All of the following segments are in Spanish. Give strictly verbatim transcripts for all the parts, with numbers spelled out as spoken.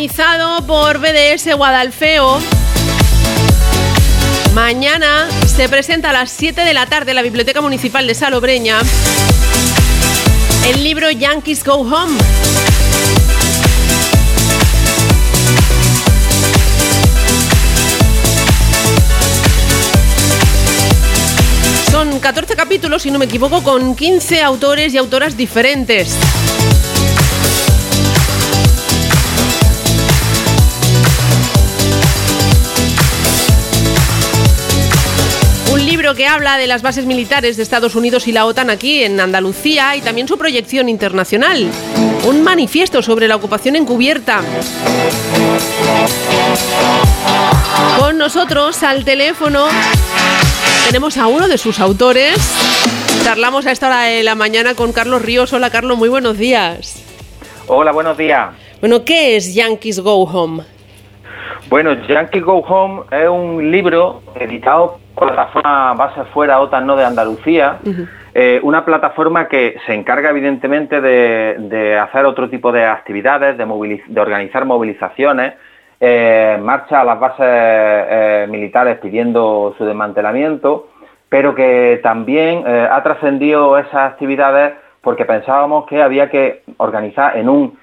organizado por B D S Guadalfeo. Mañana se presenta a las siete de la tarde en la Biblioteca Municipal de Salobreña el libro Yankees Go Home. Son catorce capítulos, si no me equivoco, con quince autores y autoras diferentes. Un libro que habla de las bases militares de Estados Unidos y la OTAN aquí en Andalucía y también su proyección internacional. Un manifiesto sobre la ocupación encubierta. Con nosotros al teléfono tenemos a uno de sus autores. Charlamos a esta hora de la mañana con Carlos Ríos. Hola, Carlos, muy buenos días. Hola, buenos días. Bueno, ¿qué es Yankees Go Home? Bueno, Yankees Go Home es un libro editado por la plataforma Base Fuera OTAN No de Andalucía, uh-huh. eh, una plataforma que se encarga evidentemente de, de hacer otro tipo de actividades, de, moviliz- de organizar movilizaciones, eh, marcha a las bases eh, militares pidiendo su desmantelamiento, pero que también eh, ha trascendido esas actividades porque pensábamos que había que organizar en un,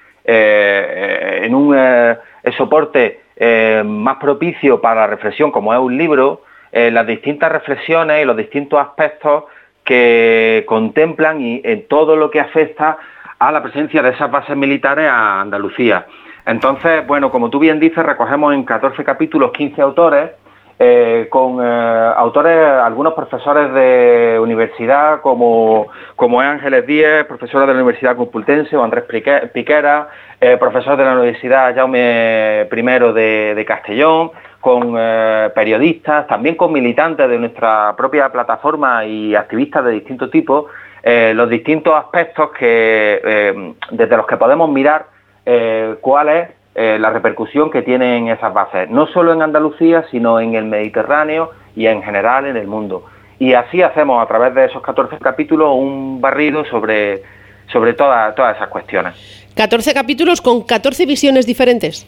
eh, en un eh, soporte eh, más propicio para la reflexión, como es un libro, eh, las distintas reflexiones y los distintos aspectos que contemplan y en todo lo que afecta a la presencia de esas bases militares a Andalucía. Entonces, bueno, como tú bien dices, recogemos en catorce capítulos quince autores, eh, con eh, autores, algunos profesores de universidad, como, como es Ángeles Díez, profesora de la Universidad Complutense, o Andrés Piquera, eh, profesor de la Universidad Jaume primero de, de Castellón, con eh, periodistas, también con militantes de nuestra propia plataforma y activistas de distintos tipos, eh, los distintos aspectos que eh, desde los que podemos mirar eh, cuál es eh, la repercusión que tienen esas bases, no solo en Andalucía, sino en el Mediterráneo y en general en el mundo. Y así hacemos a través de esos catorce capítulos un barrido sobre, sobre todas, todas esas cuestiones. catorce capítulos con catorce visiones diferentes.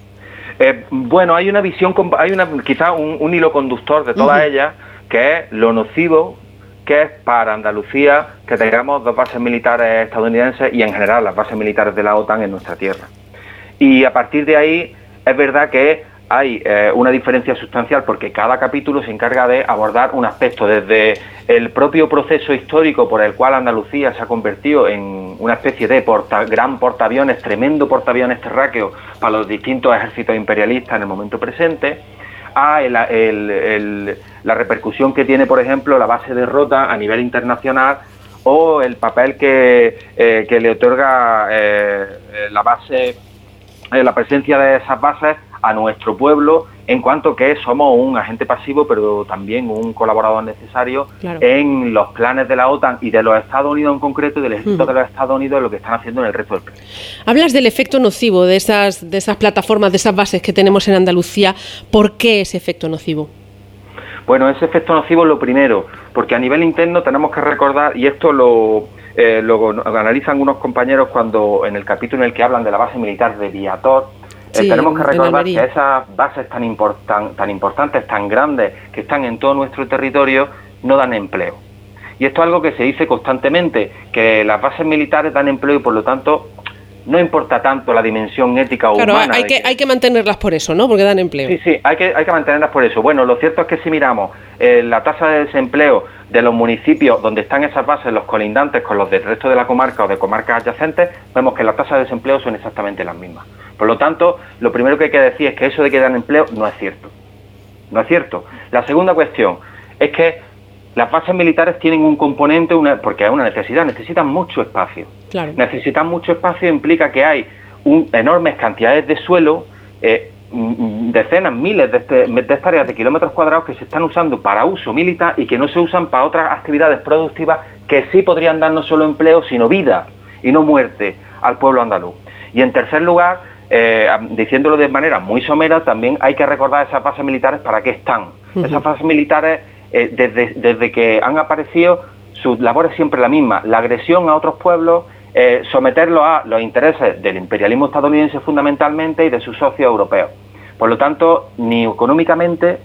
Eh, bueno, hay una visión, hay una quizás un, un hilo conductor de todas uh-huh. ellas, que es lo nocivo que es para Andalucía que tengamos dos bases militares estadounidenses y en general las bases militares de la OTAN en nuestra tierra. Y a partir de ahí es verdad que hay eh, una diferencia sustancial porque cada capítulo se encarga de abordar un aspecto desde el propio proceso histórico por el cual Andalucía se ha convertido en una especie de porta, gran portaaviones, tremendo portaaviones terráqueo para los distintos ejércitos imperialistas en el momento presente, a el, el, el, la repercusión que tiene, por ejemplo, la base de Rota a nivel internacional o el papel que, eh, que le otorga eh, la base, eh, la presencia de esas bases a nuestro pueblo, en cuanto que somos un agente pasivo, pero también un colaborador necesario claro. en los planes de la OTAN y de los Estados Unidos en concreto, y del ejército mm. de los Estados Unidos, lo que están haciendo en el resto del planeta. Hablas del efecto nocivo de esas, de esas plataformas, de esas bases que tenemos en Andalucía. ¿Por qué ese efecto nocivo? Bueno, ese efecto nocivo es lo primero, porque a nivel interno tenemos que recordar, y esto lo, eh, lo analizan unos compañeros cuando en el capítulo en el que hablan de la base militar de Viator. Sí, eh, tenemos que recordar que esas bases tan, importan, tan importantes, tan grandes, que están en todo nuestro territorio, no dan empleo. Y esto es algo que se dice constantemente, que las bases militares dan empleo y por lo tanto no importa tanto la dimensión ética o claro, humana. Hay que, que hay que mantenerlas por eso, ¿no? Porque dan empleo. Sí, sí, hay que, hay que mantenerlas por eso. Bueno, lo cierto es que si miramos eh, la tasa de desempleo de los municipios donde están esas bases, los colindantes con los del resto de la comarca o de comarcas adyacentes, vemos que las tasas de desempleo son exactamente las mismas. Por lo tanto, lo primero que hay que decir es que eso de que dan empleo no es cierto. No es cierto. La segunda cuestión es que las bases militares tienen un componente, una, porque es una necesidad, necesitan mucho espacio. Claro. Necesitan mucho espacio implica que hay un, enormes cantidades de suelo, eh, decenas, miles de, este, de hectáreas de kilómetros cuadrados que se están usando para uso militar y que no se usan para otras actividades productivas que sí podrían dar no solo empleo, sino vida y no muerte al pueblo andaluz. Y en tercer lugar, eh, diciéndolo de manera muy somera, también hay que recordar esas bases militares para qué están. Uh-huh. Esas bases militares, eh, desde, desde que han aparecido, su labor es siempre la misma, la agresión a otros pueblos, eh, someterlo a los intereses del imperialismo estadounidense fundamentalmente y de sus socios europeos. Por lo tanto, ni económicamente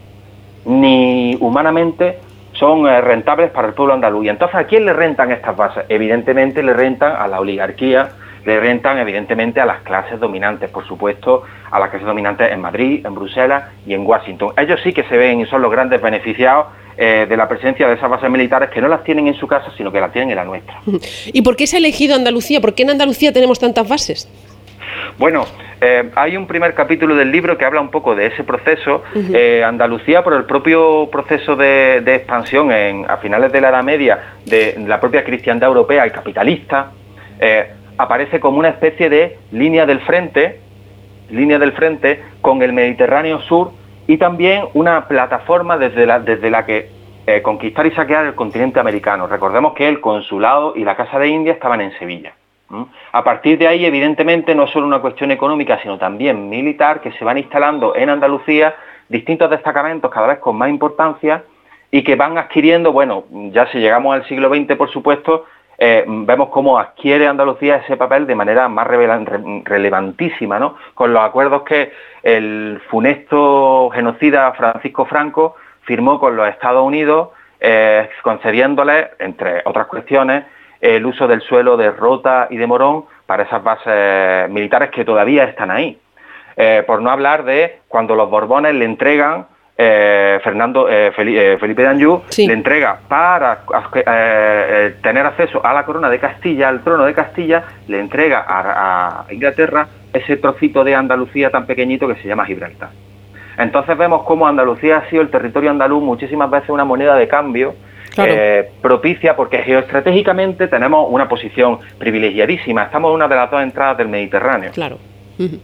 ni humanamente son eh, rentables para el pueblo andaluz. Y entonces, ¿a quién le rentan estas bases? Evidentemente le rentan a la oligarquía, le rentan evidentemente a las clases dominantes, por supuesto, a las clases dominantes en Madrid, en Bruselas y en Washington. Ellos sí que se ven y son los grandes beneficiados eh, de la presencia de esas bases militares, que no las tienen en su casa, sino que las tienen en la nuestra. ¿Y por qué se ha elegido Andalucía? ¿Por qué en Andalucía tenemos tantas bases? Bueno, eh, hay un primer capítulo del libro que habla un poco de ese proceso. Uh-huh. eh, Andalucía, por el propio proceso de, de expansión en, a finales de la Edad Media, de la propia cristiandad europea y capitalista, eh, aparece como una especie de línea del frente, línea del frente con el Mediterráneo sur y también una plataforma desde la, desde la que eh, conquistar y saquear el continente americano. Recordemos que el consulado y la Casa de India estaban en Sevilla. A partir de ahí, evidentemente, no es solo una cuestión económica, sino también militar, que se van instalando en Andalucía distintos destacamentos cada vez con más importancia y que van adquiriendo, bueno, ya si llegamos al siglo veinte, por supuesto, eh, vemos cómo adquiere Andalucía ese papel de manera más rele- relevantísima, ¿no? Con los acuerdos que el funesto genocida Francisco Franco firmó con los Estados Unidos, eh, concediéndoles, entre otras cuestiones, el uso del suelo de Rota y de Morón para esas bases militares que todavía están ahí. Eh, por no hablar de cuando los Borbones le entregan, eh, Fernando eh, Felipe, eh, Felipe de Anjou, sí. le entrega para eh, eh, tener acceso a la corona de Castilla, al trono de Castilla, le entrega a, a Inglaterra ese trocito de Andalucía tan pequeñito que se llama Gibraltar. Entonces vemos cómo Andalucía ha sido, el territorio andaluz, muchísimas veces una moneda de cambio, Claro. Eh, propicia porque geoestratégicamente tenemos una posición privilegiadísima. Estamos en una de las dos entradas del Mediterráneo. Claro. Uh-huh.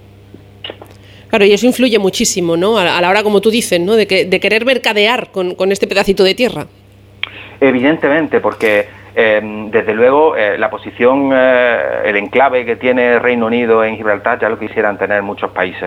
Claro, y eso influye muchísimo, ¿no? A la hora, como tú dices, ¿no? De, que, de querer mercadear con, con este pedacito de tierra. Evidentemente, porque eh, desde luego eh, la posición, eh, el enclave que tiene Reino Unido en Gibraltar ya lo quisieran tener muchos países.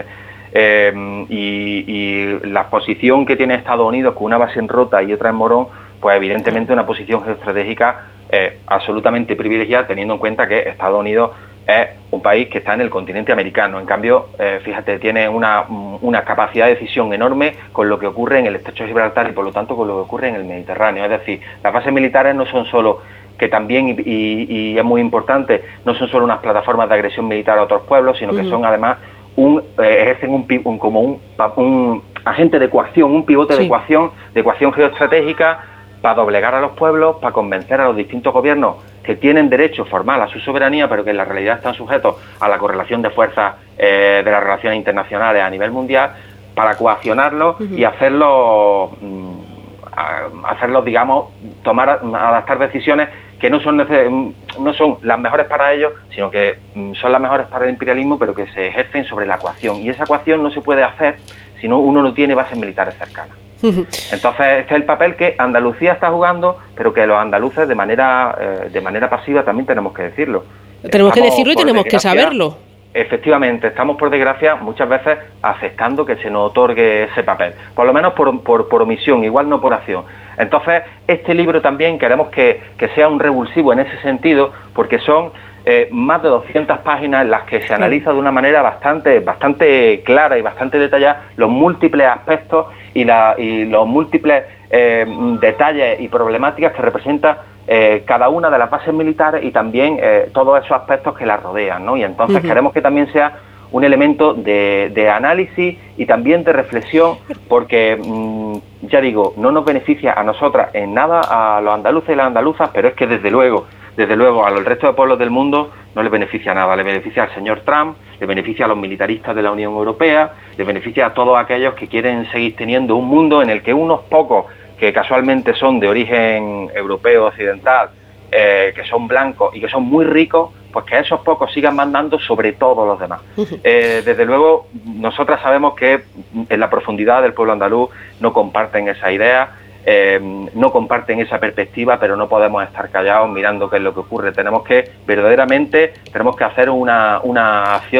Eh, y, y la posición que tiene Estados Unidos con una base en Rota y otra en Morón, pues evidentemente una posición geoestratégica eh, absolutamente privilegiada, teniendo en cuenta que Estados Unidos es un país que está en el continente americano. En cambio, eh, fíjate, tiene una, una capacidad de decisión enorme con lo que ocurre en el estrecho de Gibraltar y por lo tanto con lo que ocurre en el Mediterráneo. Es decir, las bases militares no son solo, que también, y, y, y es muy importante, no son solo unas plataformas de agresión militar a otros pueblos, sino que uh-huh. son además un eh, ejercen un, un como un, un agente de ecuación, un pivote sí. de ecuación, de ecuación geoestratégica, para doblegar a los pueblos, para convencer a los distintos gobiernos que tienen derecho formal a su soberanía, pero que en la realidad están sujetos a la correlación de fuerzas eh, de las relaciones internacionales a nivel mundial, para coaccionarlos uh-huh. y hacerlos, mm, hacerlos, digamos, tomar, adaptar decisiones que no son, no son las mejores para ellos, sino que mm, son las mejores para el imperialismo, pero que se ejercen sobre la ecuación. Y esa ecuación no se puede hacer si no, uno no tiene bases militares cercanas. Entonces, este es el papel que Andalucía está jugando, pero que los andaluces de manera eh, de manera pasiva también tenemos que decirlo. Tenemos estamos, que decirlo y tenemos que saberlo. Efectivamente, estamos por desgracia muchas veces aceptando que se nos otorgue ese papel, por lo menos por, por, por omisión, igual no por acción. Entonces, este libro también queremos que, que sea un revulsivo en ese sentido, porque son eh, más de doscientas páginas en las que se analiza de una manera bastante, bastante clara y bastante detallada los múltiples aspectos y, la, y los múltiples eh, detalles y problemáticas que representa eh, cada una de las bases militares y también eh, todos esos aspectos que las rodean, ¿no? Y entonces uh-huh. queremos que también sea un elemento de, de análisis y también de reflexión, porque, mmm, ya digo, no nos beneficia a nosotras en nada, a los andaluces y las andaluzas, pero es que desde luego, desde luego al resto de pueblos del mundo no le beneficia nada. Le beneficia al señor Trump, le beneficia a los militaristas de la Unión Europea, le beneficia a todos aquellos que quieren seguir teniendo un mundo en el que unos pocos, que casualmente son de origen europeo occidental, eh, que son blancos y que son muy ricos, pues que esos pocos sigan mandando sobre todos los demás. Eh, desde luego, nosotras sabemos que en la profundidad del pueblo andaluz no comparten esa idea, eh, no comparten esa perspectiva, pero no podemos estar callados mirando qué es lo que ocurre. Tenemos que, verdaderamente, tenemos que hacer una, una acción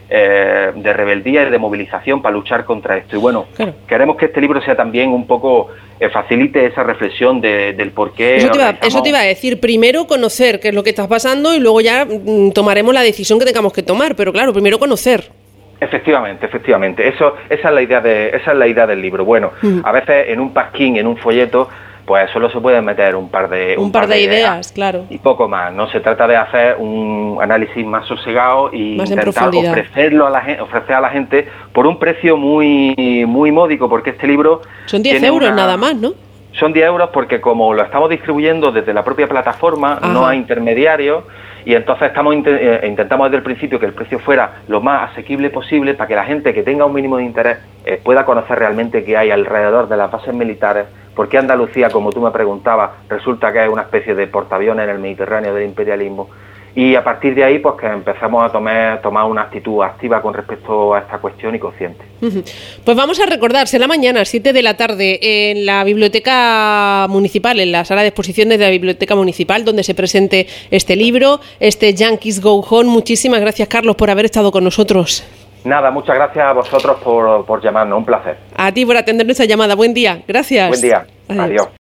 eh, de rebeldía y de movilización para luchar contra esto. Y bueno, claro, queremos que este libro sea también un poco, eh, facilite esa reflexión de, del por qué... Eso te, iba, eso te iba a decir, primero conocer qué es lo que está pasando y luego ya mm, tomaremos la decisión que tengamos que tomar, pero claro, primero conocer. Efectivamente, efectivamente, eso, esa es la idea de, esa es la idea del libro. Bueno, mm. a veces en un pasquín, en un folleto, pues solo se pueden meter un par de un, un par, par de, de ideas, ideas, claro, y poco más. No se trata de hacer un análisis más sosegado y más intentar ofrecerlo a la gente, ofrecer a la gente por un precio muy muy módico, porque este libro son diez euros una, nada más, ¿no? Son diez euros porque como lo estamos distribuyendo desde la propia plataforma, ajá, no hay intermediarios, y entonces estamos eh, intentamos desde el principio que el precio fuera lo más asequible posible para que la gente que tenga un mínimo de interés eh, pueda conocer realmente qué hay alrededor de las bases militares, porque Andalucía, como tú me preguntabas, resulta que es una especie de portaaviones en el Mediterráneo del imperialismo, y a partir de ahí pues que empezamos a tomar, tomar una actitud activa con respecto a esta cuestión y consciente. Uh-huh. Pues vamos a recordar, será mañana, siete de la tarde, en la Biblioteca Municipal, en la sala de exposiciones de la Biblioteca Municipal, donde se presente este libro, este Yankees Go Home. Muchísimas gracias, Carlos, por haber estado con nosotros. Nada, muchas gracias a vosotros por, por llamarnos, un placer. A ti por atender nuestra llamada, buen día, gracias. Buen día, adiós. adiós.